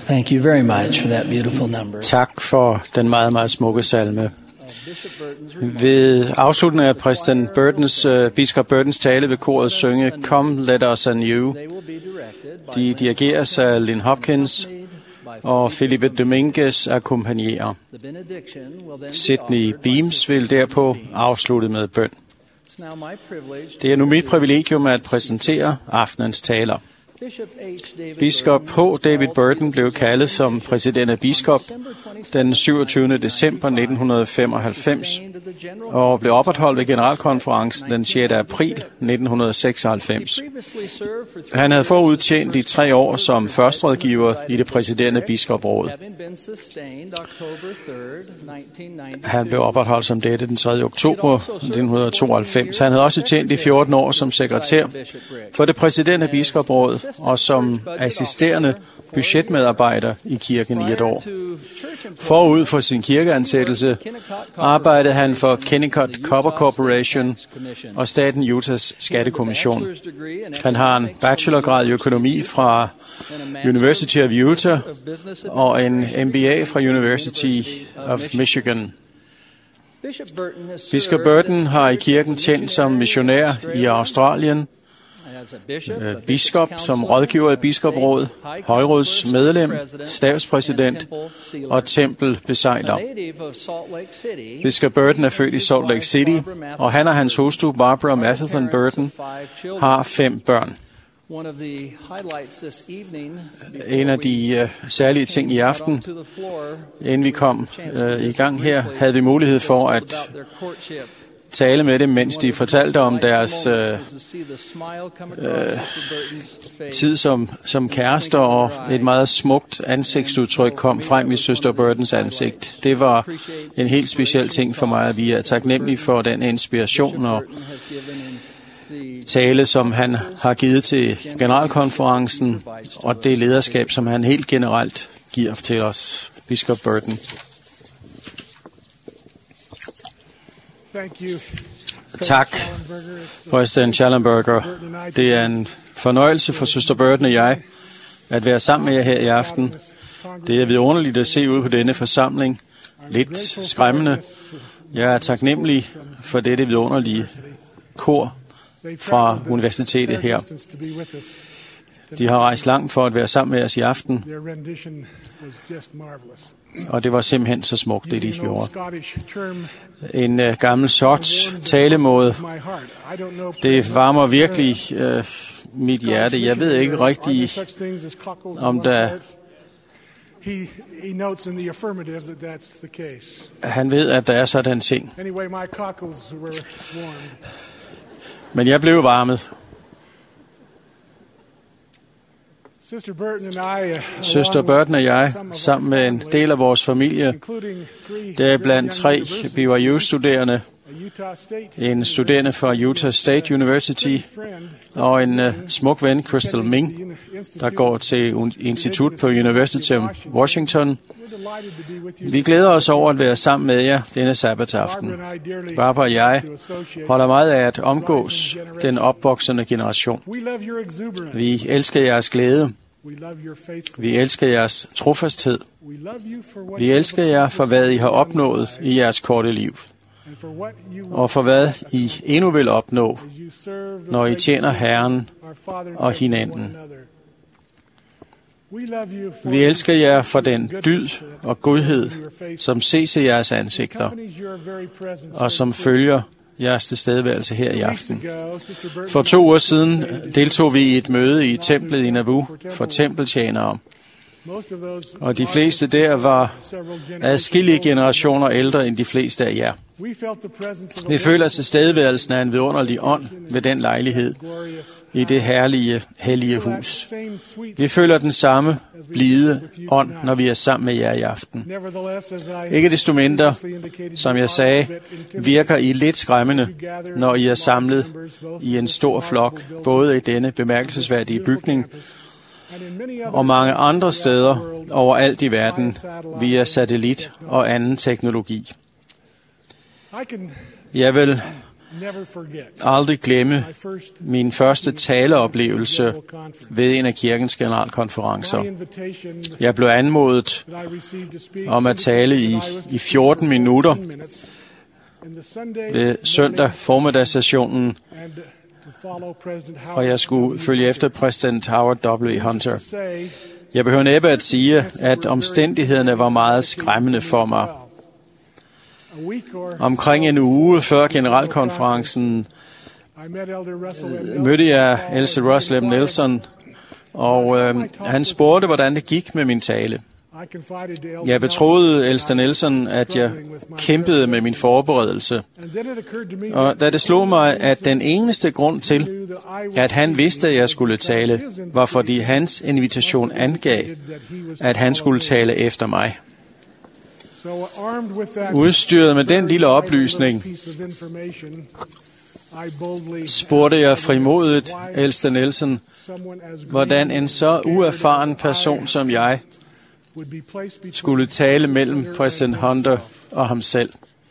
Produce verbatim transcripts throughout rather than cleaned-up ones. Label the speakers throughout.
Speaker 1: Thank you very much for that beautiful number.
Speaker 2: Tak for den meget, meget smukke salme. Ved afslutningen af præsident Burtons, uh, biskop Burtons tale ved koret synge Come Let Us Anew. De dirigeres af Lynn Hopkins, og Felipe Dominguez akkompagnerer. Sidney Beams vil derpå afslutte med bøn. Det er nu mit privilegium at præsentere aftenens taler. Biskop H. David Burton blev kaldet som præsident af biskop den syvogtyvende december nitten femoghalvfems og blev opretholdt ved generalkonferencen den sjette april nitten seksoghalvfems. Han havde forud tjent i tre år som førsterådgiver i det præsiderende biskopråd. Han blev opretholdt som dette den tredje oktober nitten tooghalvfems. Han havde også tjent i fjorten år som sekretær for det præsiderende biskopråd og som assisterende budgetmedarbejder i kirken i et år. Forud for sin kirkeansættelse arbejdede han for Kennecott Copper Corporation og staten Utahs skattekommission. Han har en bachelorgrad i økonomi fra University of Utah og en M B A fra University of Michigan. Biskop Burton har i kirken tjent som missionær i Australien, biskop, som rådgiver i biskopråd, højrådsmedlem, stabspræsident og tempelbesejler. Biskop Burton er født i Salt Lake City, og han og hans hustru Barbara Matherton Burton har fem børn. En af de uh, særlige ting i aften, inden vi kom uh, i gang her, havde vi mulighed for at tale med dem, mens de fortalte om deres øh, øh, tid som, som kærester, og et meget smukt ansigtsudtryk kom frem i søster Burtons ansigt. Det var en helt speciel ting for mig, at vi er taknemmelige for den inspiration og tale, som han har givet til generalkonferencen, og det lederskab, som han helt generelt giver til os, biskop Burton. Tak, præsident Schallenberger. Det er en fornøjelse for søster Burton og jeg at være sammen med jer her i aften. Det er vidunderligt at se ud på denne forsamling. Lidt skræmmende. Jeg er taknemmelig for dette vidunderlige kor fra universitetet her. De har rejst langt for at være sammen med os i aften, og det var simpelthen så smukt, det de gjorde. En uh, gammel sorts talemåde. Det varmer virkelig uh, mit hjerte. Jeg ved ikke rigtig, om der... Han ved, at der er sådan ting. Men jeg blev varmet. Søster Burton og jeg, sammen med en del af vores familie, der er blandt tre B Y U-studerende, en studerende fra Utah State University og en uh, smuk ven, Crystal Ming, der går til un- institut på University of Washington. Vi glæder os over at være sammen med jer denne sabbatsaften. Barbara og jeg holder meget af at omgås den opvoksende generation. Vi elsker jeres glæde. Vi elsker jeres trofasthed. Vi elsker jer for, hvad I har opnået i jeres korte liv, og for hvad I endnu vil opnå, når I tjener Herren og hinanden. Vi elsker jer for den dyd og godhed, som ses i jeres ansigter, og som følger jeres tilstedeværelse her i aften. For to uger siden deltog vi i et møde i templet i Nauvoo for tempeltjenere, og de fleste der var adskillige generationer ældre end de fleste af jer. Vi føler tilstedeværelsen af en vidunderlig ånd ved den lejlighed i det herlige, hellige hus. Vi føler den samme blide ånd, når vi er sammen med jer i aften. Ikke desto mindre, som jeg sagde, virker I lidt skræmmende, når I er samlet i en stor flok, både i denne bemærkelsesværdige bygning og mange andre steder overalt i verden via satellit og anden teknologi. Jeg vil aldrig glemme min første taleoplevelse ved en af kirkens generalkonferencer. Jeg blev anmodet om at tale i, i fjorten minutter ved søndag formiddagssessionen, og jeg skulle følge efter præsident Howard W. Hunter. Jeg behøver næppe at sige, at omstændighederne var meget skræmmende for mig. Omkring en uge før generalkonferencen mødte jeg Elsie Russell M. Nelson, og øh, han spurgte, hvordan det gik med min tale. Jeg betroede Elsie Nelson, at jeg kæmpede med min forberedelse. Og da det slog mig, at den eneste grund til, at han vidste, at jeg skulle tale, var fordi hans invitation angav, at han skulle tale efter mig. Udstyret med den lille oplysning, spurgte jeg frimodigt Elsie Nelson, hvordan en så uerfaren person som jeg skulle tale mellem præsident Hunter og ham selv.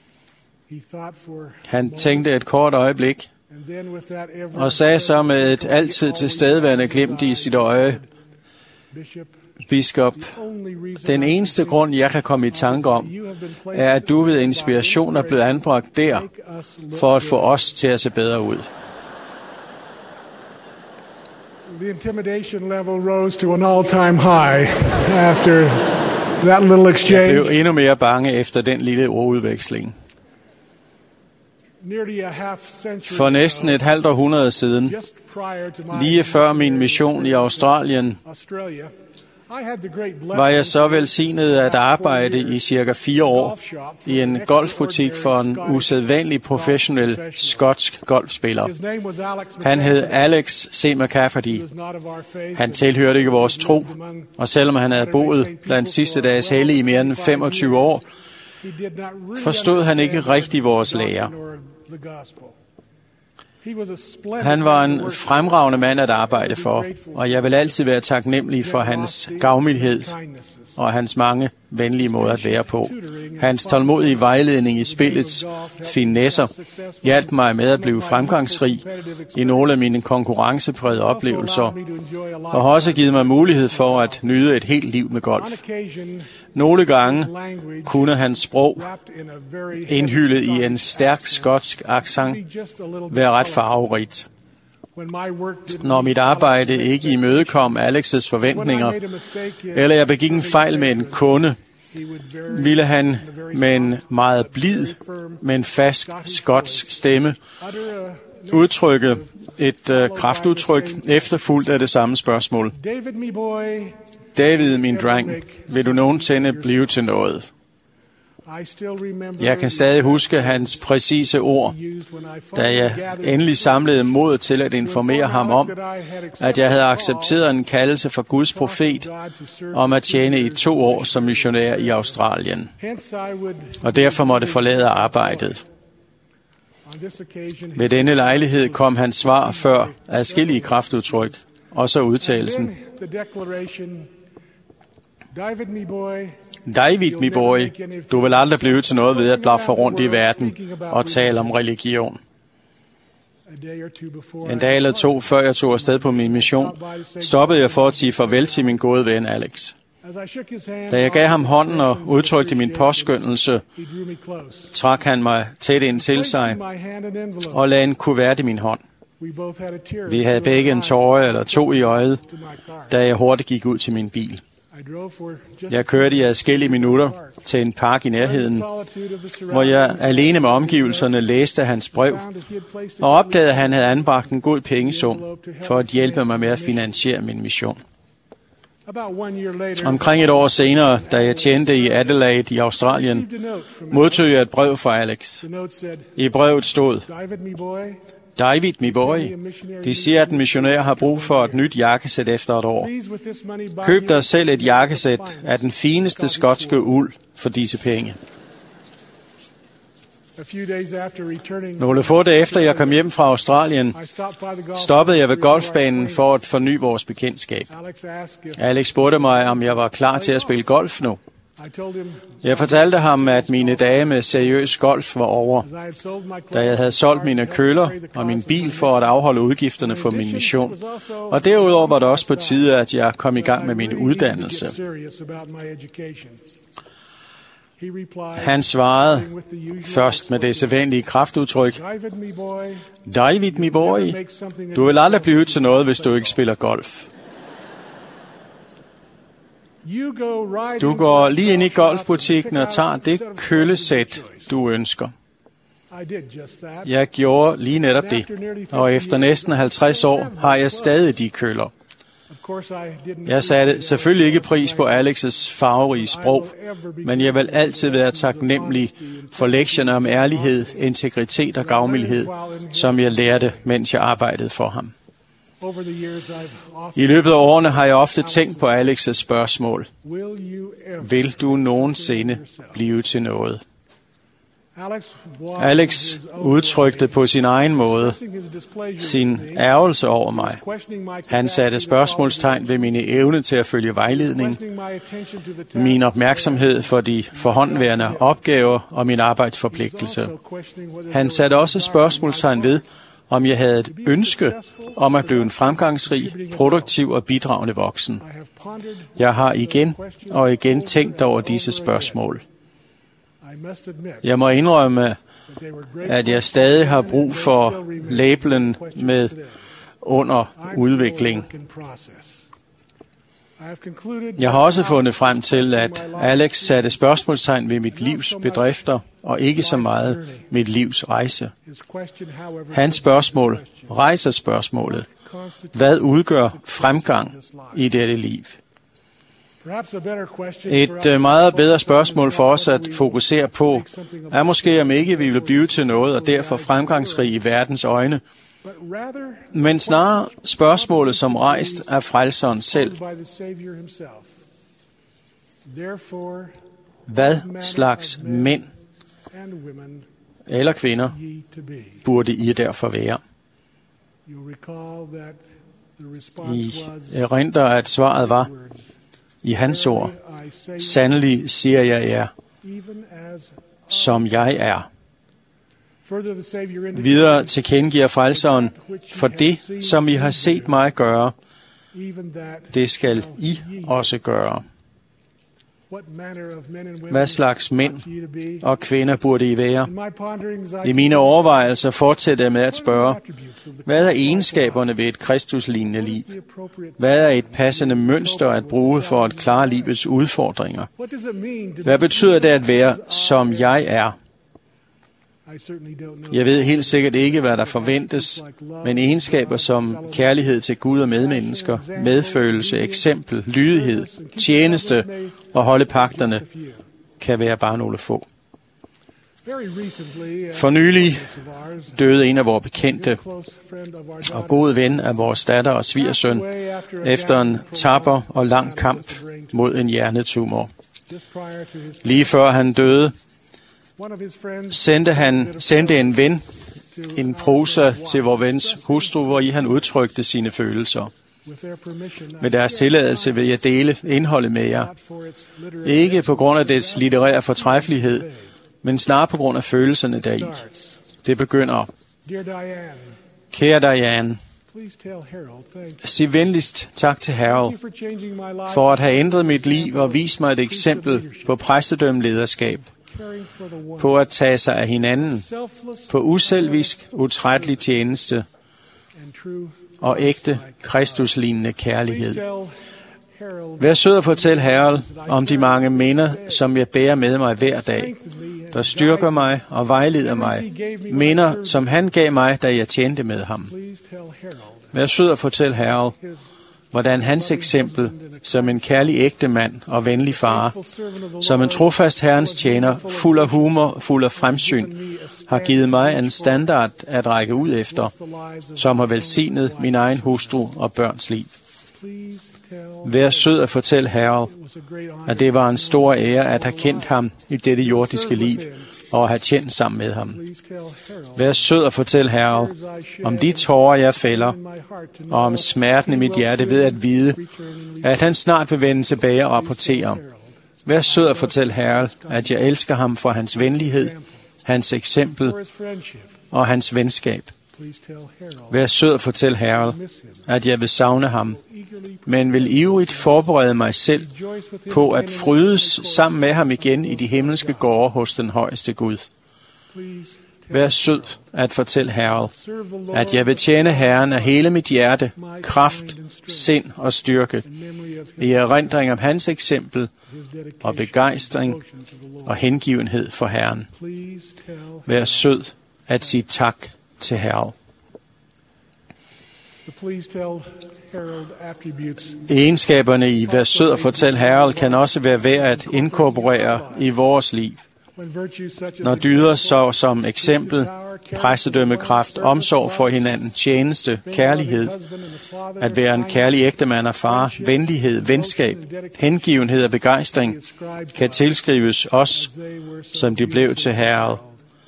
Speaker 2: Han tænkte et kort øjeblik, og sagde så med et altid tilstedeværende glimt i sit øje, biskop, den eneste grund, jeg kan komme i tanke om, er, at du ved inspiration er blevet anbragt der, for at få os til at se bedre ud.
Speaker 3: The intimidation level rose to an all-time high after that little exchange.
Speaker 2: Jeg blev endnu mere bange efter den lille ordudveksling. For næsten et halvt århundrede siden, lige før min mission i Australien, var jeg så velsignet at arbejde i cirka fire år i en golfbutik for en usædvanlig professionel skotsk golfspiller. Han hed Alex C. McCafferty. Han tilhørte ikke vores tro, og selvom han havde boet blandt sidste dages hellige i mere end femogtyve år, forstod han ikke rigtig vores lære. Han var en fremragende mand at arbejde for, og jeg vil altid være taknemmelig for hans gavmildhed og hans mange venlige måder at være på. Hans tålmodige vejledning i spillets finesser hjalp mig med at blive fremgangsrig i nogle af mine konkurrenceprægede oplevelser, og har også givet mig mulighed for at nyde et helt liv med golf. Nogle gange kunne hans sprog, indhyllet i en stærk skotsk accent, være ret farverigt. Når mit arbejde ikke imødekom Alex's forventninger, eller jeg begik en fejl med en kunde, ville han med en meget blid, men fast skotsk stemme udtrykke et uh, kraftudtryk efterfulgt af det samme spørgsmål. David, min dreng, vil du nogensinde blive til noget? Jeg kan stadig huske hans præcise ord, da jeg endelig samlede mod til at informere ham om, at jeg havde accepteret en kaldelse fra Guds profet om at tjene i to år som missionær i Australien, og derfor måtte forlade arbejdet. Ved denne lejlighed kom hans svar før adskillige kraftudtryk, og så udtalelsen: David, mi boy, du vil aldrig blive til noget ved at blaffe rundt i verden og tale om religion. En dag eller to, før jeg tog afsted på min mission, stoppede jeg for at sige farvel til min gode ven Alex. Da jeg gav ham hånden og udtrykte min påskønnelse, trak han mig tæt ind til sig og lagde en kuvert i min hånd. Vi havde begge en tåre eller to i øjet, da jeg hurtigt gik ud til min bil. Jeg kørte i adskillige minutter til en park i nærheden, hvor jeg alene med omgivelserne læste hans brev, og opdagede, at han havde anbragt en god pengesum for at hjælpe mig med at finansiere min mission. Omkring et år senere, da jeg tjente i Adelaide i Australien, modtog jeg et brev fra Alex. I brevet stod: David, mi boy, de siger, at en missionær har brug for et nyt jakkesæt efter et år. Køb dig selv et jakkesæt af den fineste skotske uld for disse penge. Nogle få dage efter jeg kom hjem fra Australien, stoppede jeg ved golfbanen for at forny vores bekendtskab. Alex spurgte mig, om jeg var klar til at spille golf nu. Jeg fortalte ham, at mine dage med seriøs golf var over, da jeg havde solgt mine køller og min bil for at afholde udgifterne for min mission. Og derudover var det også på tide, at jeg kom i gang med min uddannelse. Han svarede først med det sædvanlige kraftudtryk: David, mi boy, du vil aldrig blive til noget, hvis du ikke spiller golf. Du går lige ind i golfbutikken og tager det køllesæt, du ønsker. Jeg gjorde lige netop det, og efter næsten halvtreds år har jeg stadig de køller. Jeg satte selvfølgelig ikke pris på Alex's farverige sprog, men jeg vil altid være taknemmelig for lektioner om ærlighed, integritet og gavmildhed, som jeg lærte, mens jeg arbejdede for ham. I løbet af årene har jeg ofte tænkt på Alex's spørgsmål: Vil du nogensinde blive til noget? Alex udtrykte på sin egen måde sin ærgelse over mig. Han satte spørgsmålstegn ved mine evne til at følge vejledning, min opmærksomhed for de forhåndværende opgaver og min arbejdsforpligtelse. Han satte også spørgsmålstegn ved, om jeg havde et ønske om at blive en fremgangsrig, produktiv og bidragende voksen. Jeg har igen og igen tænkt over disse spørgsmål. Jeg må indrømme, at jeg stadig har brug for labelen med under udvikling. Jeg har også fundet frem til, at Alex satte spørgsmålstegn ved mit livs bedrifter, og ikke så meget mit livs rejse. Hans spørgsmål rejser spørgsmålet: Hvad udgør fremgang i dette liv? Et meget bedre spørgsmål for os at fokusere på er måske, om ikke vi vil blive til noget og derfor fremgangsrige i verdens øjne, men snarere spørgsmålet, som rejst af frelseren selv. Hvad slags mænd eller kvinder burde I derfor være? I erindrer, at svaret var: I hans ord, sandelig siger jeg jer, som jeg er. Videre tilkendegiver frelseren: For det, som I har set mig gøre, det skal I også gøre. Hvad slags mænd og kvinder burde I være? I mine overvejelser fortsætter jeg med at spørge: Hvad er egenskaberne ved et kristuslignende liv? Hvad er et passende mønster at bruge for at klare livets udfordringer? Hvad betyder det at være, som jeg er? Jeg ved helt sikkert ikke, hvad der forventes, men egenskaber som kærlighed til Gud og medmennesker, medfølelse, eksempel, lydighed, tjeneste og holde pagterne kan være bare nogle få. For nylig døde en af vores bekendte og god ven af vores datter og svigersøn efter en tapper og lang kamp mod en hjernetumor. Lige før han døde, sendte, han, sendte en ven en prosa til vor vens hustru, hvor i han udtrykte sine følelser. Med deres tilladelse vil jeg dele indholdet med jer. Ikke på grund af dets litterære fortræffelighed, men snarere på grund af følelserne deri. Det begynder: Kære Diane, sig venligst tak til Harold for at have ændret mit liv og vist mig et eksempel på præstedømmelederskab, på at tage sig af hinanden, på uselvisk, utrættelig tjeneste og ægte kristuslignende kærlighed. Vær sød at fortælle Harold om de mange minder, som jeg bærer med mig hver dag, der styrker mig og vejleder mig. Minder, som han gav mig, da jeg tjente med ham. Vær sød at fortælle Harold, hvordan hans eksempel som en kærlig ægtemand og venlig far, som en trofast Herrens tjener, fuld af humor, fuld af fremsyn, har givet mig en standard at række ud efter, som har velsignet min egen hustru og børns liv. Vær sød at fortælle Harold, at det var en stor ære at have kendt ham i dette jordiske liv, og at have tjent sammen med ham. Vær sød at fortælle Harold om de tårer, jeg fælder, og om smerten i mit hjerte ved at vide, at han snart vil vende tilbage og rapportere. Vær sød at fortælle Harold, at jeg elsker ham for hans venlighed, hans eksempel og hans venskab. Vær sød at fortælle Harold, at jeg vil savne ham, men vil ivrigt forberede mig selv på at frydes sammen med ham igen i de himmelske gårde hos den højeste Gud. Vær sød at fortælle Harold, at jeg vil tjene Herren af hele mit hjerte, kraft, sind og styrke, i erindring om hans eksempel og begejstring og hengivenhed for Herren. Vær sød at sige tak til Harold. Egenskaberne i Vær sød at fortælle Harold kan også være værd at inkorporere i vores liv. Når dyder så som eksempel, præstedømmekraft, omsorg for hinanden, tjeneste, kærlighed, at være en kærlig ægtemand og far, venlighed, venskab, hengivenhed og begejstring, kan tilskrives os, som de blev til Herren,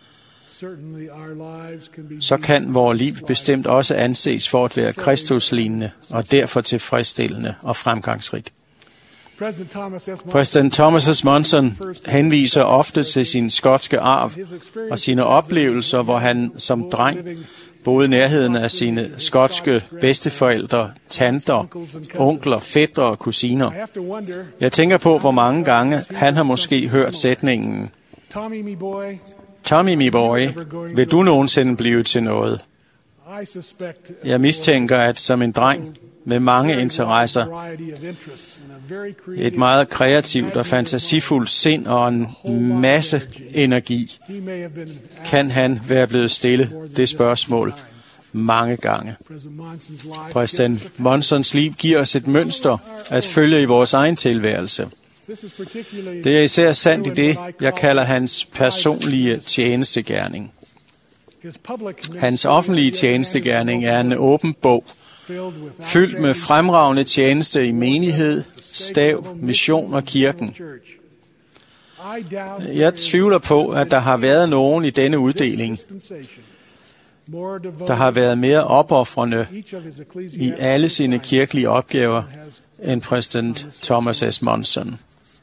Speaker 2: så kan vores liv bestemt også anses for at være Kristuslignende og derfor tilfredsstillende og fremgangsrigt. Præsident Thomas S. Monson henviser ofte til sin skotske arv og sine oplevelser, hvor han som dreng boede i nærheden af sine skotske bedsteforældre, tanter, onkler, fætre og kusiner. Jeg tænker på, hvor mange gange han har måske hørt sætningen: Tommy, me boy, vil du nogensinde blive til noget? Jeg mistænker, at som en dreng med mange interesser, et meget kreativt og fantasifuldt sind og en masse energi, kan han være blevet stillet det spørgsmål mange gange. Præsident Monsons liv giver os et mønster at følge i vores egen tilværelse. Det er især sandt i det, jeg kalder hans personlige tjenestegerning. Hans offentlige tjenestegerning er en åben bog, fyldt med fremragende tjeneste i menighed, stav, mission og kirken. Jeg tvivler på, at der har været nogen i denne uddeling, der har været mere opofrende i alle sine kirkelige opgaver end præsident Thomas S. Monson.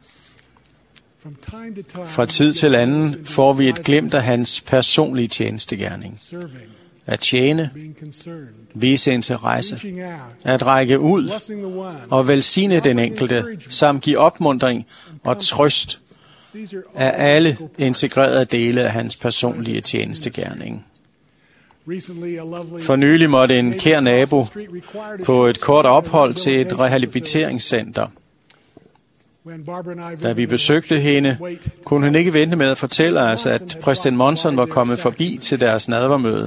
Speaker 2: Fra tid til anden får vi et glimt af hans personlige tjenestegerning. At tjene, vise interesse, at række ud og velsigne den enkelte, samt give opmuntring og trøst, er alle integrerede dele af hans personlige tjenestegerning. For nylig måtte en kær nabo på et kort ophold til et rehabiliteringscenter. Da vi besøgte hende, kunne hun ikke vente med at fortælle os, at præsident Monson var kommet forbi til deres nadvermøde.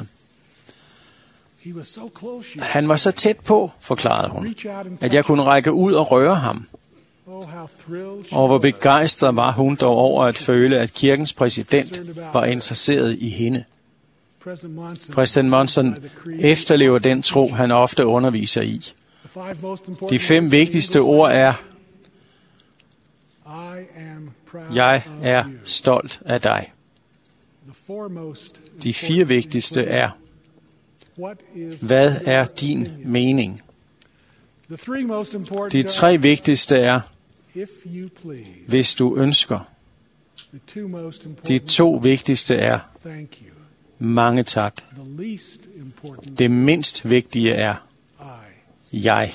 Speaker 2: Han var så tæt på, forklarede hun, at jeg kunne række ud og røre ham. Og hvor begejstret var hun dog over at føle, at kirkens præsident var interesseret i hende. Præsident Monson efterlever den tro, han ofte underviser i. De fem vigtigste ord er: jeg er stolt af dig. De fire vigtigste er: hvad er din mening? De tre vigtigste er: hvis du ønsker. De to vigtigste er: mange tak. Det mindst vigtige er: jeg.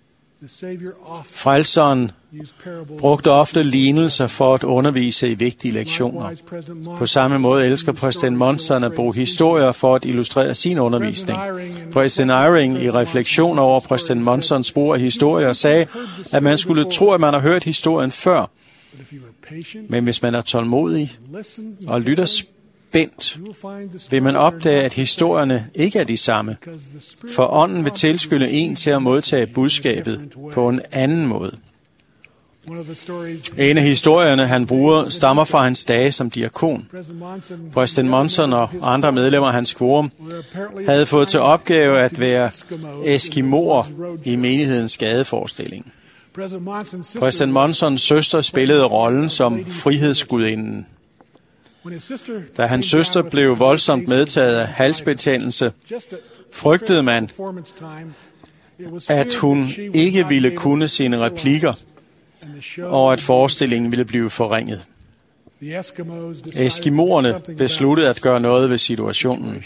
Speaker 2: Frelseren brugte ofte lignelser for at undervise i vigtige lektioner. På samme måde elsker præsident Monson at bruge historier for at illustrere sin undervisning. Præsident Eyring i refleksion over præsident Monsons brug af historier sagde, at man skulle tro, at man har hørt historien før. Men hvis man er tålmodig og lytter spændt, vil man opdage, at historierne ikke er de samme, for ånden vil tilskynde en til at modtage budskabet på en anden måde. En af historierne, han bruger, stammer fra hans dage som diakon. Præsident Monson og andre medlemmer af hans quorum havde fået til opgave at være eskimoer i menighedens gadeforestilling. Præsident Monsons søster spillede rollen som frihedsgudinden. Da hans søster blev voldsomt medtaget af halsbetændelse, frygtede man, at hun ikke ville kunne sine replikker, og at forestillingen ville blive forringet. Eskimoerne besluttede at gøre noget ved situationen.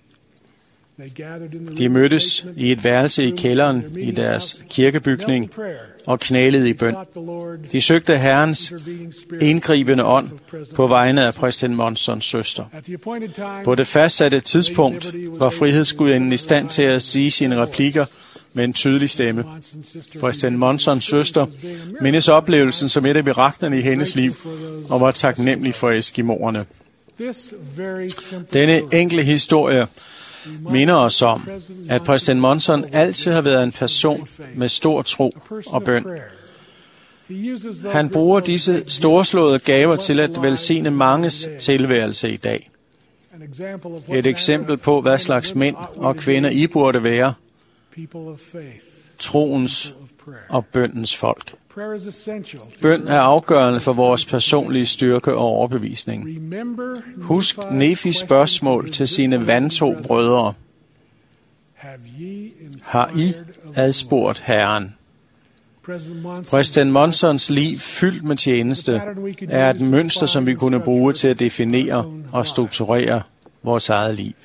Speaker 2: De mødtes i et værelse i kælderen i deres kirkebygning og knælede i bøn. De søgte Herrens indgribende ånd på vegne af præsident Monsons søster. På det fastsatte tidspunkt var frihedsgudinden i stand til at sige sine replikker med en tydelig stemme. Præsident Monsons søster mindes oplevelsen som et af miraklerne i hendes liv og var taknemmelig for eskimoerne. Denne enkle historie minder os om, at præsident Monson altid har været en person med stor tro og bøn. Han bruger disse storslåede gaver til at velsigne manges tilværelse i dag. Et eksempel på, hvad slags mænd og kvinder I burde være, troens og bønnens folk. Bøn er afgørende for vores personlige styrke og overbevisning. Husk Nefis spørgsmål til sine vantro brødre. Har I adspurgt Herren? Præsident Monsons liv fyldt med tjeneste er et mønster, som vi kunne bruge til at definere og strukturere vores eget liv.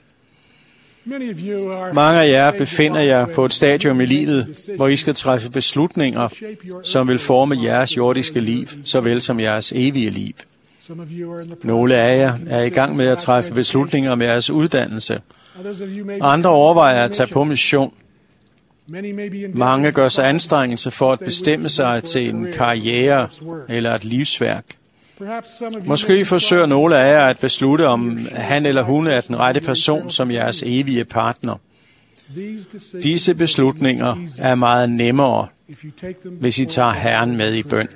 Speaker 2: Mange af jer befinder jer på et stadium i livet, hvor I skal træffe beslutninger, som vil forme jeres jordiske liv, såvel som jeres evige liv. Nogle af jer er i gang med at træffe beslutninger om jeres uddannelse. Andre overvejer at tage på mission. Mange gør sig anstrengelse for at bestemme sig til en karriere eller et livsværk. Måske forsøger nogle af jer at beslutte, om han eller hun er den rette person som jeres evige partner. Disse beslutninger er meget nemmere, hvis I tager Herren med i bøn.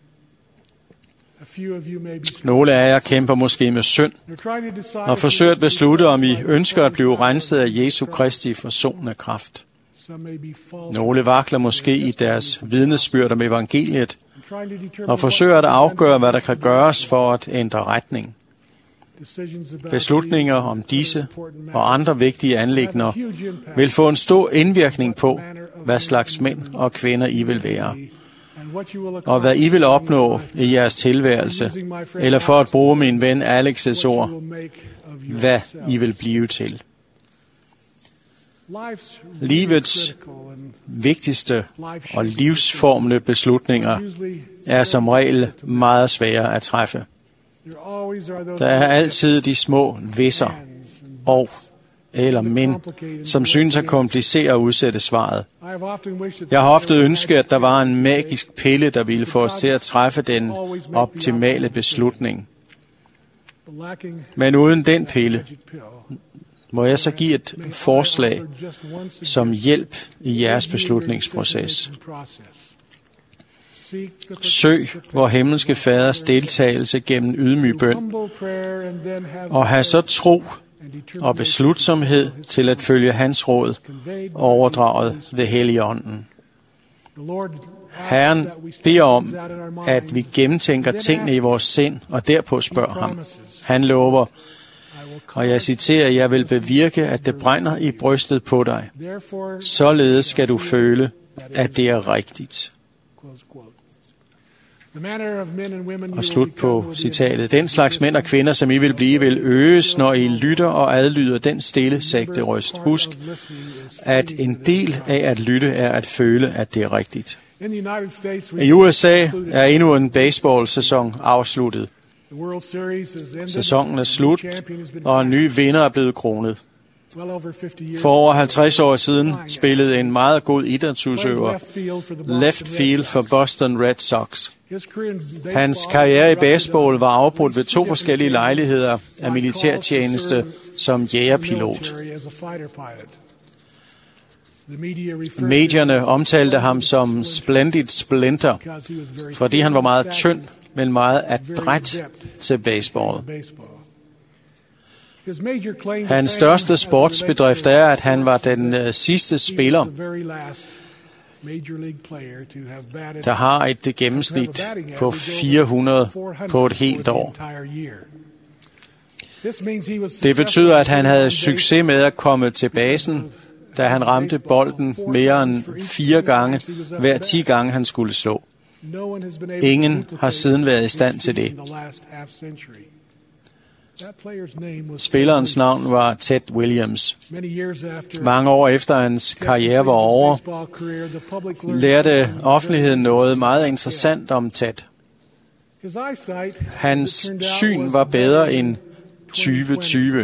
Speaker 2: Nogle af jer kæmper måske med synd og forsøger at beslutte, om I ønsker at blive renset af Jesu Kristi forsonende kraft. Nogle vakler måske i deres vidnesbyrd om evangeliet og forsøger at afgøre, hvad der kan gøres for at ændre retning. Beslutninger om disse og andre vigtige anliggender vil få en stor indvirkning på, hvad slags mænd og kvinder I vil være, og hvad I vil opnå i jeres tilværelse, eller for at bruge min ven Alex's ord, hvad I vil blive til. Livets vigtigste og livsformende beslutninger er som regel meget svære at træffe. Der er altid de små hvis'er og eller men, som synes at komplicere og udsætte svaret. Jeg har ofte ønsket, at der var en magisk pille, der ville få os til at træffe den optimale beslutning. Men uden den pille, må jeg så give et forslag som hjælp i jeres beslutningsproces. Søg vor himmelske Faders deltagelse gennem ydmyg bøn, og have så tro og beslutsomhed til at følge hans råd, overdraget ved Helligånden. Herren beder om, at vi gennemtænker tingene i vores sind, og derpå spørger ham. Han lover, og jeg citerer, jeg vil bevirke, at det brænder i brystet på dig. Således skal du føle, at det er rigtigt. Og slut på citatet. Den slags mænd og kvinder, som I vil blive, vil øges, når I lytter og adlyder den stille, sagte røst. Husk, at en del af at lytte er at føle, at det er rigtigt. I U S A er endnu en baseball-sæson afsluttet. Sæsonen er slut, og en ny vinder er blevet kronet. For over halvtreds år siden spillede en meget god idrætsudøver left field for Boston Red Sox. Hans karriere i baseball var afbrudt ved to forskellige lejligheder af militærtjeneste som jægerpilot. Medierne omtalte ham som Splendid Splinter, fordi han var meget tynd, men meget adræt til baseball. Hans største sportsbedrift er, at han var den uh, sidste spiller, der har et gennemsnit på fire hundrede på et helt år. Det betyder, at han havde succes med at komme til basen, da han ramte bolden mere end fire gange, hver ti gange han skulle slå. Ingen har siden været i stand til det. Spillerens navn var Ted Williams. Mange år efter hans karriere var over, lærte offentligheden noget meget interessant om Ted. Hans syn var bedre end tyve tyve.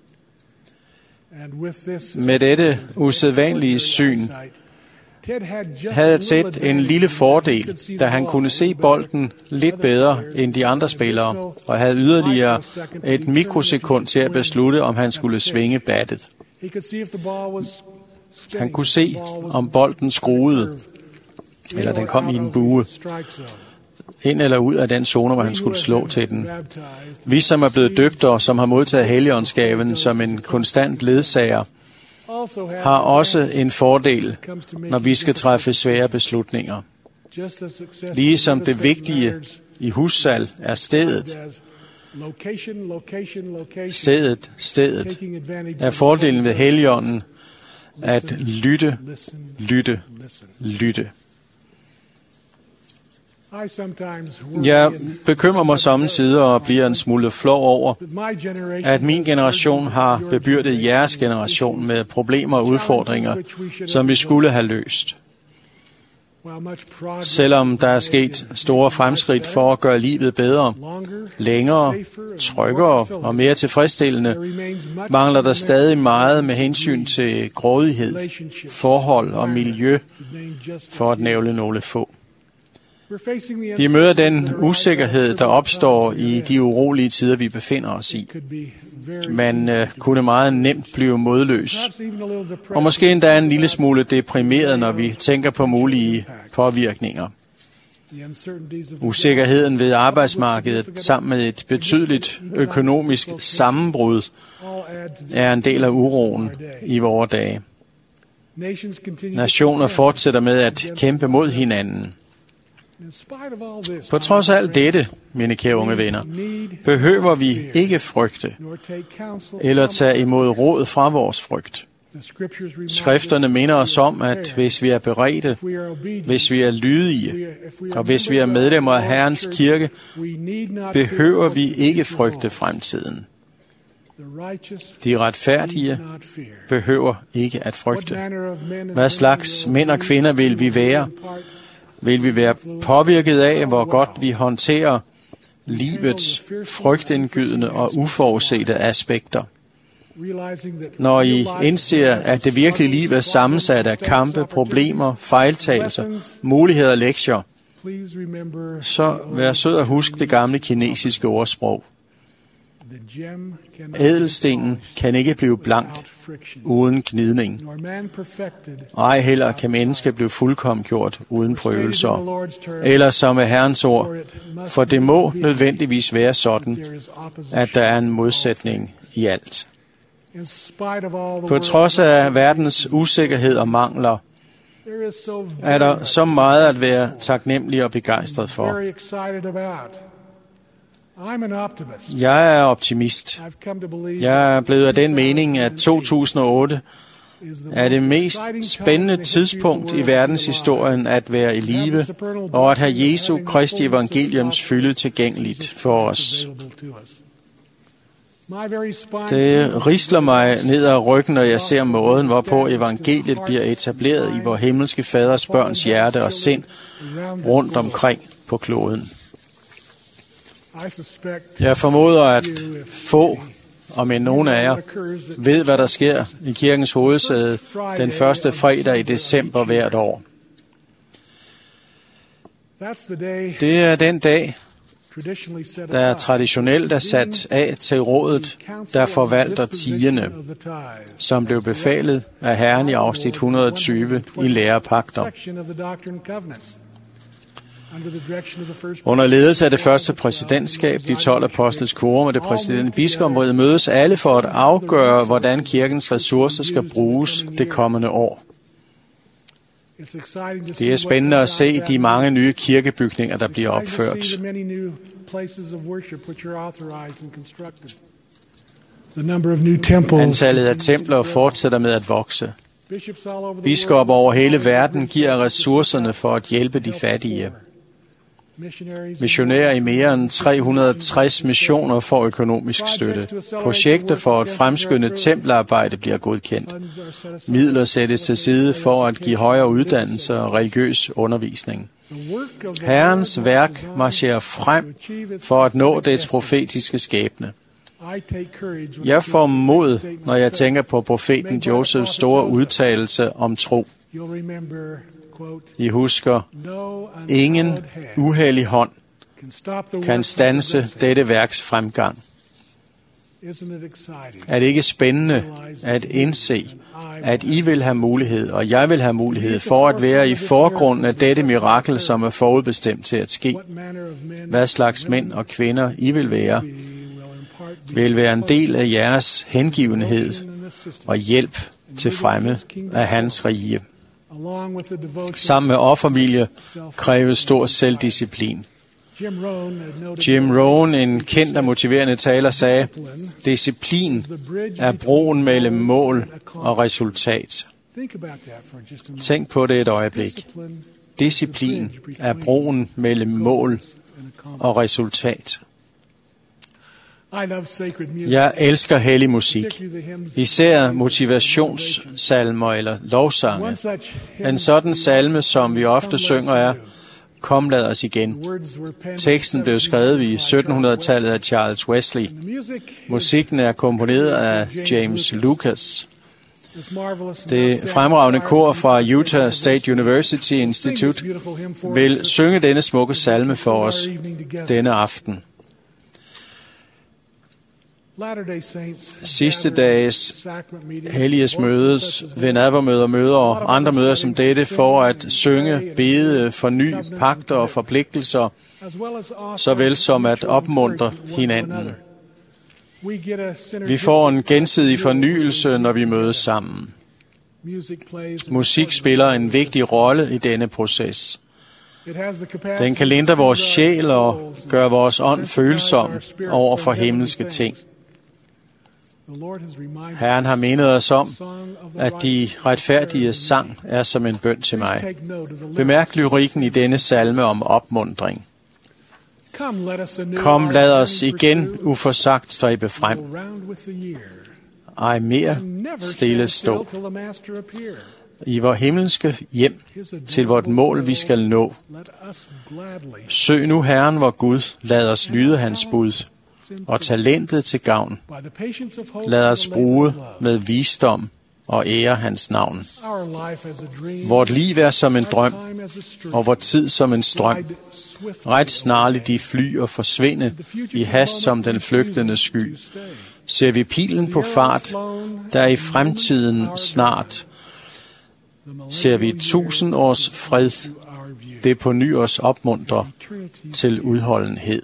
Speaker 2: Med dette usædvanlige syn havde Ted en lille fordel, da han kunne se bolden lidt bedre end de andre spillere, og havde yderligere et mikrosekund til at beslutte, om han skulle svinge battet. Han kunne se, om bolden skruede, eller den kom i en bue, ind eller ud af den zone, hvor han skulle slå til den. Vi, som er blevet døbt og som har modtaget Helligåndsgaven som en konstant ledsager, har også en fordel, når vi skal træffe svære beslutninger. Ligesom det vigtige i hussalg er stedet. Stedet, stedet. Er fordelen ved Helligånden at lytte, lytte, lytte. Jeg bekymrer mig samtidig og bliver en smule flov over, at min generation har bebyrdet jeres generation med problemer og udfordringer, som vi skulle have løst. Selvom der er sket store fremskridt for at gøre livet bedre, længere, tryggere og mere tilfredsstillende, mangler der stadig meget med hensyn til grådighed, forhold og miljø, for at nævne nogle få. Vi møder den usikkerhed, der opstår i de urolige tider, vi befinder os i. Man uh, kunne meget nemt blive modløs, og måske endda en lille smule deprimeret, når vi tænker på mulige påvirkninger. Usikkerheden ved arbejdsmarkedet sammen med et betydeligt økonomisk sammenbrud er en del af uroen i vore dage. Nationer fortsætter med at kæmpe mod hinanden. På trods af alt dette, mine kære unge venner, behøver vi ikke frygte eller tage imod råd fra vores frygt. Skrifterne minder os om, at hvis vi er beredte, hvis vi er lydige, og hvis vi er medlemmer af Herrens kirke, behøver vi ikke frygte fremtiden. De retfærdige behøver ikke at frygte. Hvad slags mænd og kvinder vil vi være? Vil vi være påvirket af, hvor godt vi håndterer livets frygtindgydende og uforudsete aspekter? Når I indser, at det virkelige liv er sammensat af kampe, problemer, fejltagelser, muligheder og lektier, så vær sød at huske det gamle kinesiske ordsprog. Ædelstenen kan ikke blive blank uden gnidning. Ej heller kan mennesket blive fuldkommengjort uden prøvelser. Eller som er Herrens ord, for det må nødvendigvis være sådan, at der er en modsætning i alt. På trods af verdens usikkerhed og mangler, er der så meget at være taknemmelig og begejstret for. Jeg er optimist. Jeg er blevet af den mening, at to tusind og otte er det mest spændende tidspunkt i verdenshistorien at være i live, og at have Jesu Kristi evangeliums fylde tilgængeligt for os. Det risler mig ned ad ryggen, når jeg ser måden, hvorpå evangeliet bliver etableret i vor himmelske faders børns hjerte og sind rundt omkring på kloden. Jeg formoder, at få, om end nogen af jer, ved, hvad der sker i kirkens hovedsæde den første fredag i december hvert år. Det er den dag, der traditionelt er sat af til rådet, der forvalter tiende, som blev befalet af Herren i afsnit et hundrede og tyve i lærepagter. Under ledelse af det første præsidentskab, de tolv apostles quorum og det præsidente biskopråd mødes alle for at afgøre, hvordan kirkens ressourcer skal bruges det kommende år. Det er spændende at se de mange nye kirkebygninger, der bliver opført. Antallet af templer fortsætter med at vokse. Biskopper over hele verden giver ressourcerne for at hjælpe de fattige. Missionærer i mere end tre hundrede og tres missioner får økonomisk støtte. Projekter for at fremskynde tempelarbejde bliver godkendt. Midler sættes til side for at give højere uddannelse og religiøs undervisning. Herrens værk marcherer frem for at nå dets profetiske skæbne. Jeg får mod, når jeg tænker på profeten Josefs store udtalelse om tro. I husker, ingen uhellig hånd kan standse dette værks fremgang. Er det ikke spændende at indse, at I vil have mulighed, og jeg vil have mulighed for at være i forgrunden af dette mirakel, som er forudbestemt til at ske? Hvad slags mænd og kvinder I vil være, vil være en del af jeres hengivenhed og hjælp til fremme af hans rige. Sammen med offervilje kræves stor selvdisciplin. Jim Rohn, en kendt og motiverende taler, sagde, disciplin er broen mellem mål og resultat. Tænk på det et øjeblik. Disciplin er broen mellem mål og resultat. Jeg elsker hellig musik, især motivationssalmer eller lovsange. En sådan salme, som vi ofte synger, er Kom, lad os igen. Teksten blev skrevet i syttenhundredetallet af Charles Wesley. Musikken er komponeret af James Lucas. Det fremragende kor fra Utah State University Institute vil synge denne smukke salme for os denne aften. Sidste dages helliges mødes ved nadvermøder, møder og andre møder som dette for at synge, bede, forny pagter og forpligtelser, såvel som at opmuntre hinanden. Vi får en gensidig fornyelse, når vi mødes sammen. Musik spiller en vigtig rolle i denne proces. Den kan lindre vores sjæl og gøre vores ånd følsom over for himmelske ting. Herren har mindet os om, at de retfærdige sang er som en bøn til mig. Bemærk lyrikken i denne salme om opmuntring. Kom, lad os igen uforsagt stræbe frem. Ej mere stille stå. I vor himmelske hjem, til vort mål vi skal nå. Søg nu Herren vor Gud, lad os lyde hans bud, og talentet til gavn. Lad os bruge med visdom og ære hans navn. Vort liv er som en drøm, og vor tid som en strøm. Ret snarligt de fly og forsvinde i hast som den flygtende sky. Ser vi pilen på fart, der i fremtiden snart, ser vi tusind års fred, det på ny os opmuntrer til udholdenhed.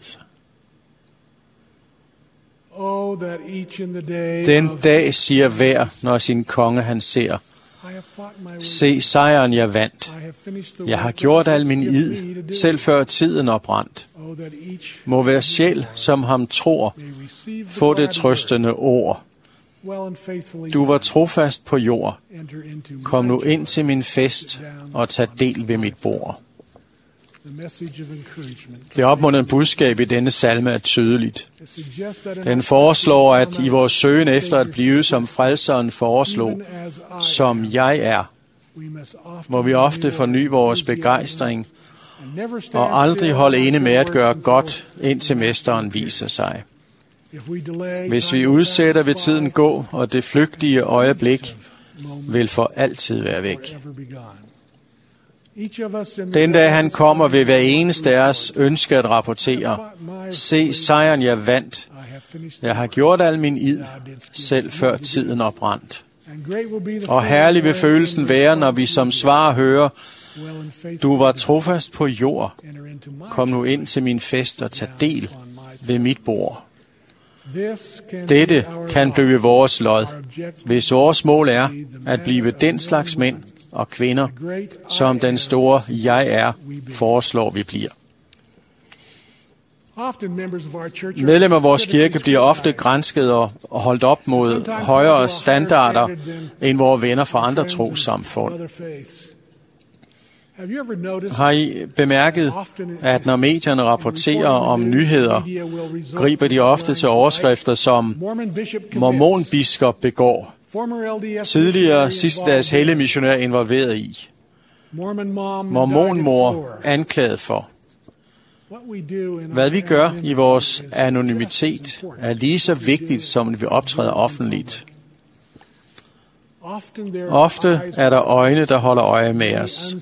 Speaker 2: Den dag siger hver, når sin konge han ser, se sejren jeg vandt. Jeg har gjort al min id, selv før tiden oprandt. Må hver sjæl, som ham tror, få det trøstende ord. Du var trofast på jord. Kom nu ind til min fest og tag del ved mit bord. Det opmuntrende budskab i denne salme er tydeligt. Den foreslår, at i vores søgen efter at blive som frelseren foreslog, som jeg er, må vi ofte forny vores begejstring og aldrig holde inde med at gøre godt, indtil mesteren viser sig. Hvis vi udsætter, vil tiden gå, og det flygtige øjeblik vil for altid være væk. Den dag han kommer, vil hver eneste af os ønske at rapportere, se sejren jeg vandt. Jeg har gjort al min id, selv før tiden oprandt. Og herlig vil følelsen være, når vi som svar hører, du var trofast på jord. Kom nu ind til min fest og tag del ved mit bord. Dette kan blive vores lod, hvis vores mål er at blive den slags mænd og kvinder, som den store jeg er, foreslår vi bliver. Medlemmer af vores kirke bliver ofte gransket og holdt op mod højere standarder end vores venner fra andre trossamfund. Har I bemærket, at når medierne rapporterer om nyheder, griber de ofte til overskrifter som mormonbiskop begår, tidligere sidste dags hellige missionær involveret i, mormonmor anklaget for. Hvad vi gør i vores anonymitet er lige så vigtigt, som vi optræder offentligt. Ofte er der øjne, der holder øje med os.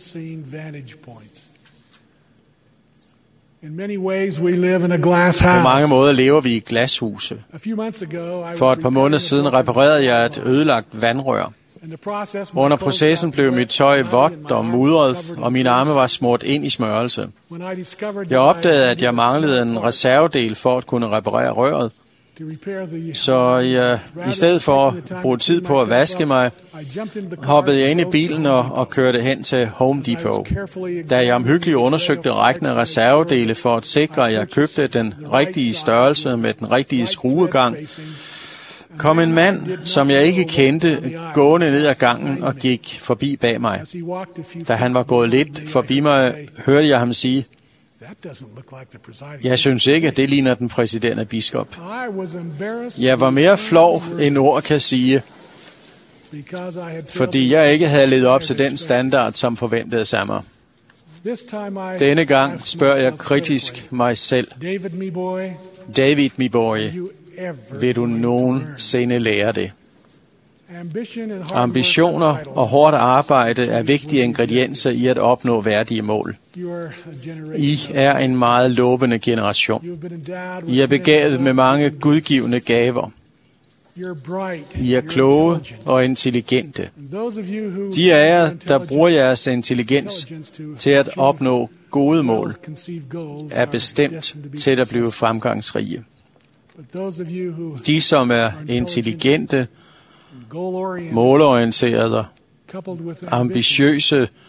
Speaker 2: På mange måder lever vi i glashuse. For et par måneder siden reparerede jeg et ødelagt vandrør. Under processen blev mit tøj vådt og mudret, og mine arme var smurt ind i smørelse. Jeg opdagede, at jeg manglede en reservedel for at kunne reparere røret. Så jeg, i stedet for at bruge tid på at vaske mig, hoppede jeg ind i bilen og, og kørte hen til Home Depot. Da jeg omhyggeligt undersøgte rækken af reservedele for at sikre, at jeg købte den rigtige størrelse med den rigtige skruegang, kom en mand, som jeg ikke kendte, gående ned ad gangen og gik forbi bag mig. Da han var gået lidt forbi mig, hørte jeg ham sige, jeg synes ikke, at det ligner den præsiderende biskop. Jeg var mere flov, end ord kan sige, fordi jeg ikke havde levet op til den standard, som forventedes af mig. Denne gang spørger jeg kritisk mig selv, David, mi boy, vil du nogensinde lære det? Ambitioner og hårdt arbejde er vigtige ingredienser i at opnå værdige mål. I er en meget lovende generation. I er begavet med mange gudgivende gaver. I er kloge og intelligente. De af jer, der bruger jeres intelligens til at opnå gode mål, er bestemt til at blive fremgangsrige. De, som er intelligente, målorienterede, ambitiøse,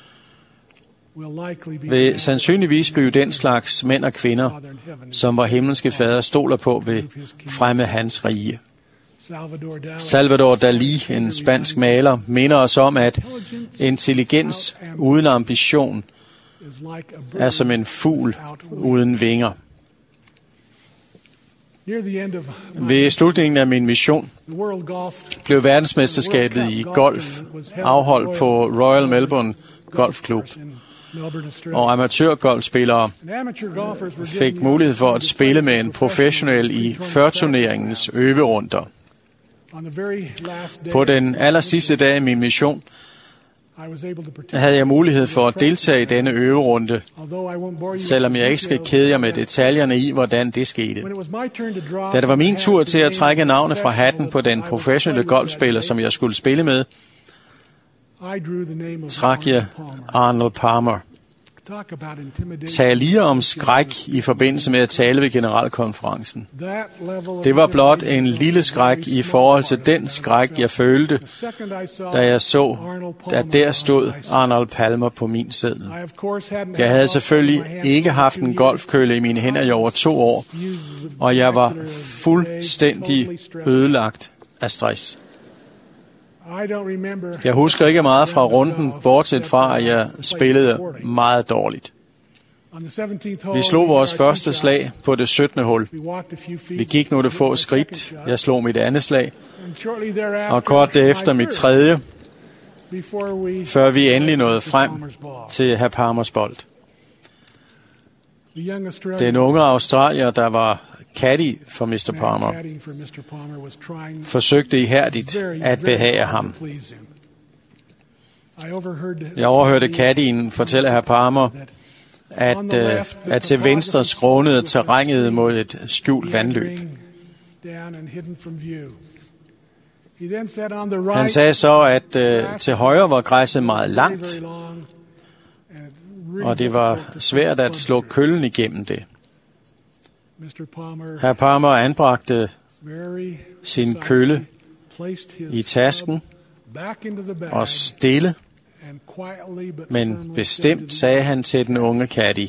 Speaker 2: vil sandsynligvis blive den slags mænd og kvinder, som vor himmelske fader stoler på ved fremme hans rige. Salvador Dalí, en spansk maler, minder os om, at intelligens uden ambition er som en fugl uden vinger. Ved slutningen af min mission blev verdensmesterskabet i golf afholdt på Royal Melbourne Golf Club, og amatørgolfspillere fik mulighed for at spille med en professionel i fyrre-turneringens øverunder. På den aller sidste dag i min mission havde jeg mulighed for at deltage i denne øverunde, selvom jeg ikke skal kede jer med detaljerne i, hvordan det skete. Da det var min tur til at trække navnet fra hatten på den professionelle golfspiller, som jeg skulle spille med, trak jeg Arnold Palmer. Tal lige om skræk i forbindelse med at tale ved generalkonferencen. Det var blot en lille skræk i forhold til den skræk, jeg følte, da jeg så, at der stod Arnold Palmer på min seddel. Jeg havde selvfølgelig ikke haft en golfkølle i mine hænder i over to år, og jeg var fuldstændig ødelagt af stress. Jeg husker ikke meget fra runden, bortset fra, at jeg spillede meget dårligt. Vi slog vores første slag på det syttende hul. Vi gik nogle få skridt. Jeg slog mit andet slag, og kort derefter mit tredje, før vi endelig nåede frem til hr. Palmers bold. Den unge australier, der var caddy for mister Palmer, forsøgte ihærdigt at behage ham. Jeg overhørte caddyen fortælle hr. Palmer, at, uh, at til venstre skrånede terrænet mod et skjult vandløb. Han sagde så, at uh, til højre var græsset meget langt, og det var svært at slå køllen igennem det. Hr. Palmer anbragte sin kølle i tasken, og stille, men bestemt sagde han til den unge caddy,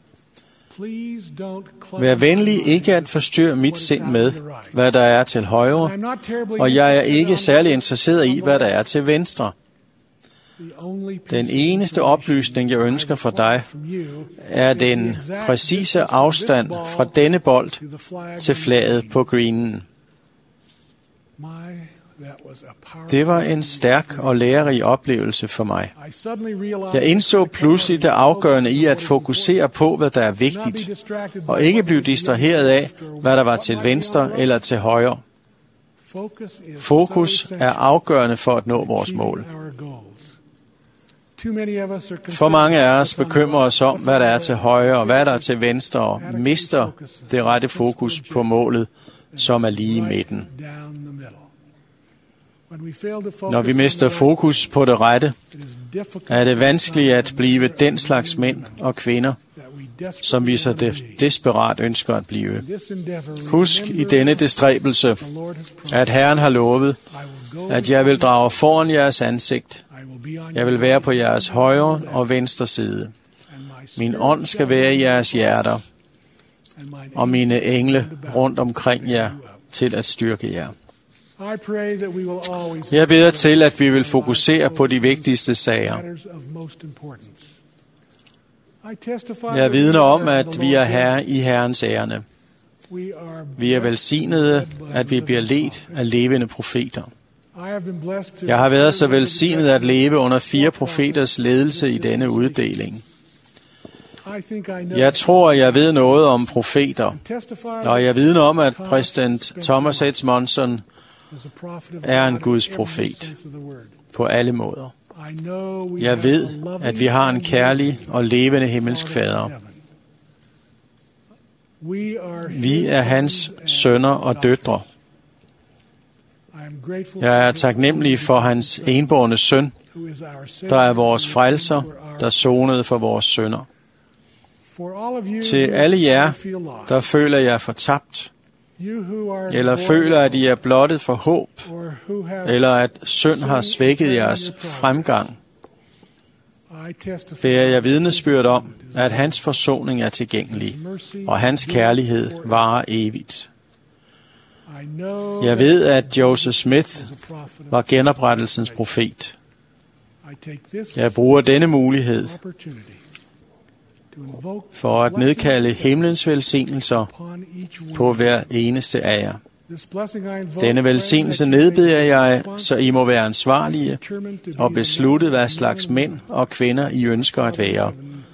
Speaker 2: vær venlig ikke at forstyrre mit sind med, hvad der er til højre, og jeg er ikke særlig interesseret i, hvad der er til venstre. Den eneste oplysning, jeg ønsker for dig, er den præcise afstand fra denne bold til flaget på greenen. Det var en stærk og lærerig oplevelse for mig. Jeg indså pludselig det afgørende i at fokusere på, hvad der er vigtigt, og ikke blive distraheret af, hvad der var til venstre eller til højre. Fokus er afgørende for at nå vores mål. For mange af os bekymrer os om, hvad der er til højre og hvad der er til venstre, og mister det rette fokus på målet, som er lige i midten. Når vi mister fokus på det rette, er det vanskeligt at blive den slags mænd og kvinder, som vi så desperat ønsker at blive. Husk i denne bestræbelse, at Herren har lovet, at jeg vil drage foran jeres ansigt. Jeg vil være på jeres højre og venstre side. Min ånd skal være i jeres hjerter, og mine engle rundt omkring jer til at styrke jer. Jeg beder til, at vi vil fokusere på de vigtigste sager. Jeg vidner om, at vi er herre i Herrens ærende. Vi er velsignede, at vi bliver ledt af levende profeter. Jeg har været så velsignet at leve under fire profeters ledelse i denne uddeling. Jeg tror, jeg ved noget om profeter, og jeg vidner om, at præsident Thomas H. Monson er en Guds profet på alle måder. Jeg ved, at vi har en kærlig og levende himmelsk fader. Vi er hans sønner og døtre. Jeg er taknemmelig for hans enbårne søn, der er vores frelser, der sonede for vores synder. Til alle jer, der føler jer fortabt, eller føler, at I er blottet for håb, eller at synd har svækket jeres fremgang, bærer jeg vidnesbyrd om, at hans forsoning er tilgængelig, og hans kærlighed varer evigt. Jeg ved, at Joseph Smith var genoprettelsens profet. Jeg bruger denne mulighed for at nedkalde himlens velsignelser på hver eneste af jer. Denne velsignelse nedbeder jeg, så I må være ansvarlige og beslutte, hvad slags mænd og kvinder I ønsker at være.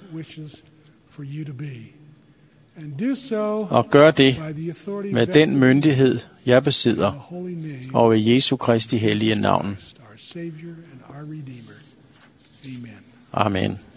Speaker 2: Og gør det med den myndighed, jeg besidder, og ved Jesu Kristi hellige navn. Amen.